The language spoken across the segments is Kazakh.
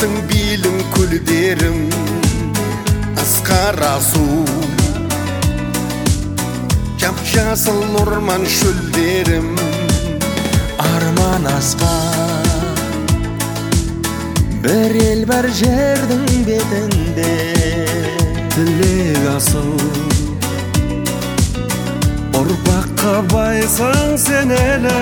Болсын билің күлдерім Асқара су Жап-жасыл орман шөлдерім Арман асқан бір ел бар жердің бетінде Тілек асыл Ұрпаққа байсаң сен әлі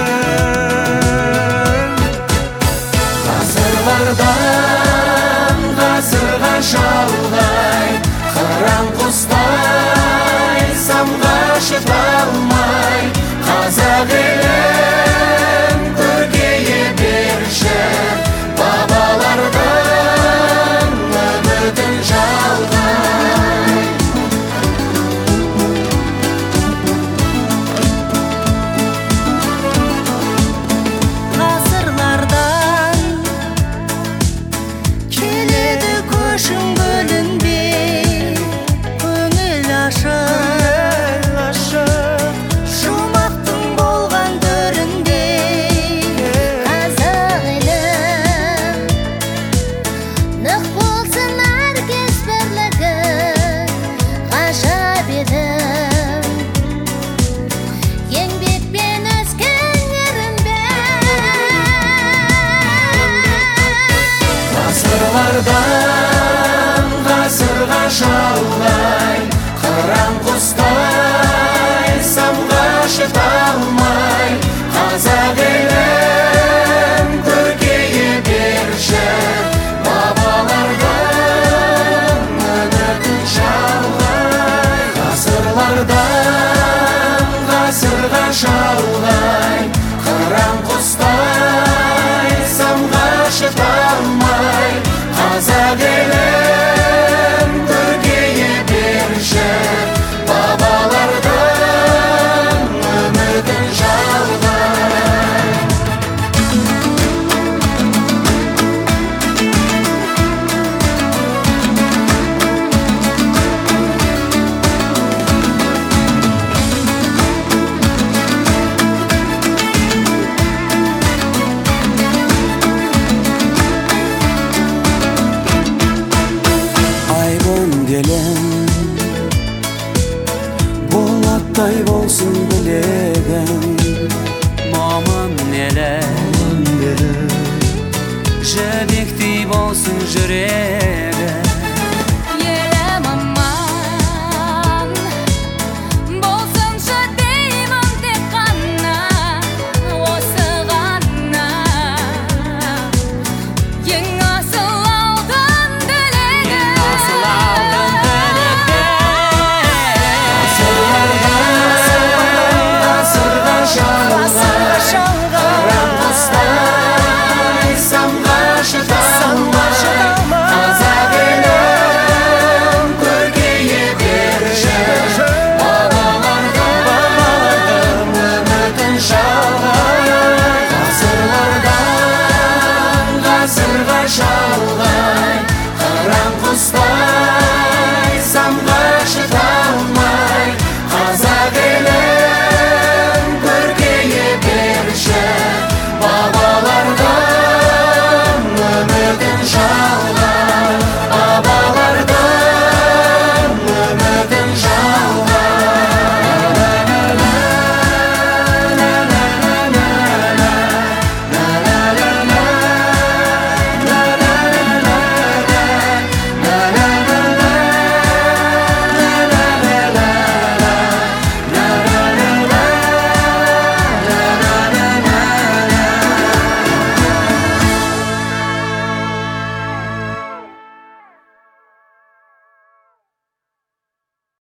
Ғасырлардан ғасырға шалғай Қыран құстай самға шыта алмай Қазақ елін көркейе берші Бабалардан үмітін жалғай Ғасырлардан келеді көшің бөлінбей Көңіл ашық Жұмақтың болған төрінде Қазақ елім нық болсын әркез бірлігі Ғажап едім еңбекпен өскен Ғасырлардан ғасырға шалғай Қыран құстай самға шыта алмай Қазақ елін көркейе берші Бабалардан үмітін жалғай Ғасырлардан ғасырға шалғай Қыран құстай самға шыта алмай Қазақ елін көркейе берші Бабалардан үмітін жалғай Болаттай болсын білегім Момын елі Жібектей болсын жүрек